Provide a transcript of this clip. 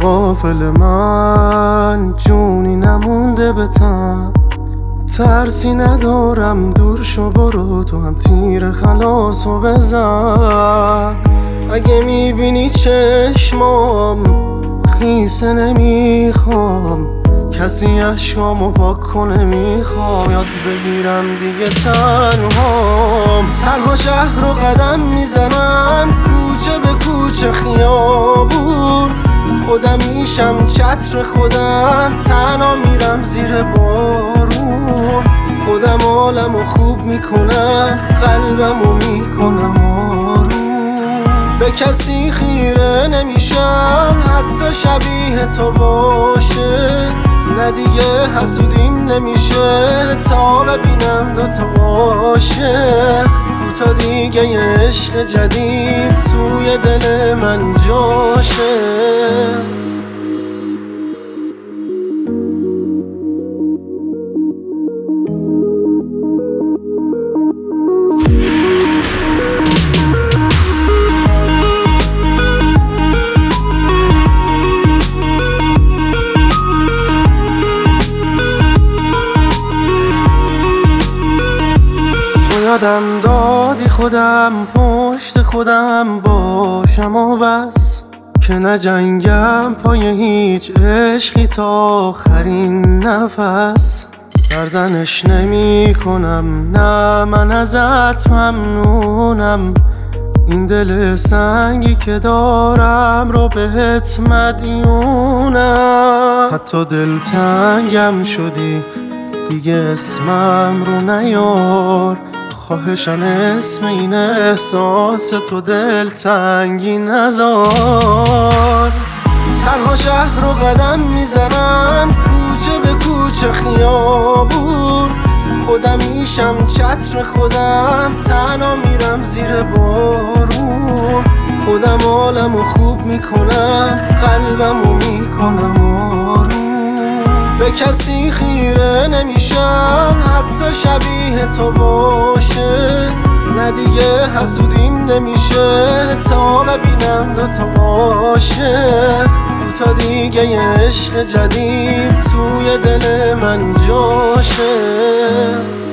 غافل من جونی نمونده به تن، ترسی ندارم دور شو برو تو هم تیر خلاصو بزن. اگه میبینی چشمام خیسه نمیخوام، کسی اشکامو پاک کنه میخوام یاد بگیرم دیگه تنهام. تنها شهر رو قدم میزنم کوچه به کوچه خیابون، خودم میشم چتر خودم، تنها میرم زیر بارون. خودم حالمو خوب میکنم قلبمو میکنم آروم. به کسی خیره نمیشم حتی شبیه تو باشه، نه دیگه حسودیم نمیشه تا ببینم دوتا عاشق. تا دیگه یه عشق جدید توی دل من جاشه. یادم دادی خودم پشت خودم باشم و بس، که نجنگم پای هیچ عشقی تا آخرین نفس. سرزنش نمی کنم نه من ازت ممنونم، این دل سنگی که دارم رو بهت مدیونم. حتی دلتنگم شدی دیگه اسمم رو نیار، خواهشم اسم این احساس تو دلتنگی نذار. تنها شهر رو قدم میزنم کوچه به کوچه خیابون، خودم میشم چتر خودم، تنها میرم زیر بارون. خودم حالمو خوب میکنم قلبمو میکنم آروم. به کسی خیره نمیشم حتی شبیه تو باشه، نه دیگه حسودیم نمیشه تا ببینم دوتا عاشق. تا دیگه یه عشق جدید توی دل من جاشه.